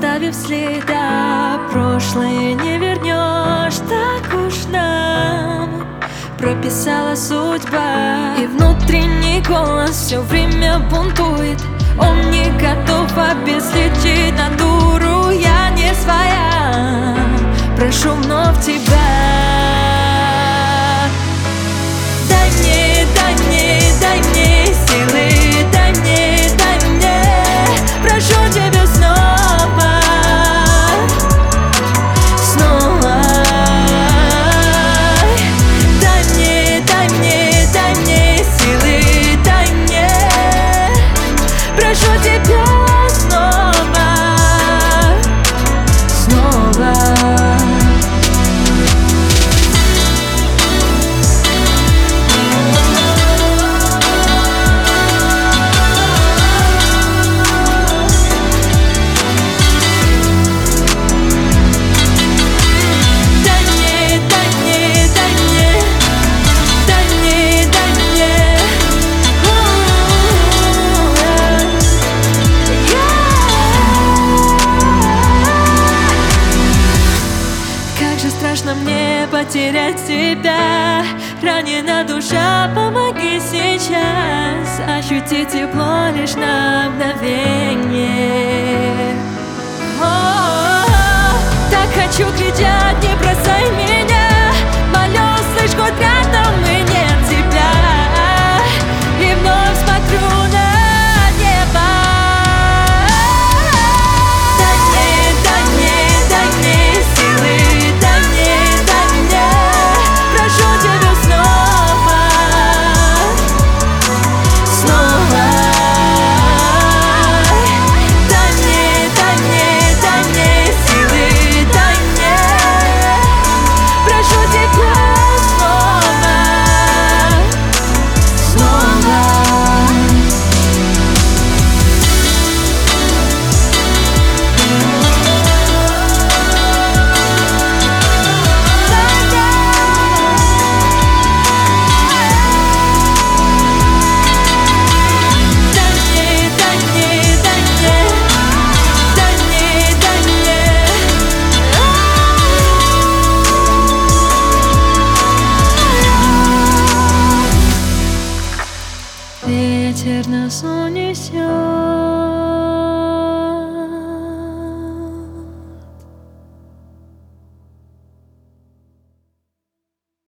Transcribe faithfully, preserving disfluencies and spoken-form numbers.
оставив следа. Прошлое не вернешь, так уж нам прописала судьба. И внутренний голос все время бунтует. Он не готов обезличить на дуру. Я не своя, прошу вновь тебя. Дай мне, дай мне, дай мне силы, дай мне, дай мне, прошу тебя снова, снова. Дай мне, дай мне, дай мне силы, дай мне, прошу тебя снова, снова. Страшно мне потерять тебя, ранена душа, помоги сейчас ощутить тепло лишь на мгновение. О-о-о, так хочу кричать, не бросай меня, молю, слышь, хоть рядом и нет тебя. И вновь смотрю на небо. Дай мне, дай мне, дай мне силы, дай мне, дай мне, прошу тебя снова, снова. Дай мне, дай мне, дай мне силы, дай мне, прошу тебя снова, снова. Ветер нас унесет.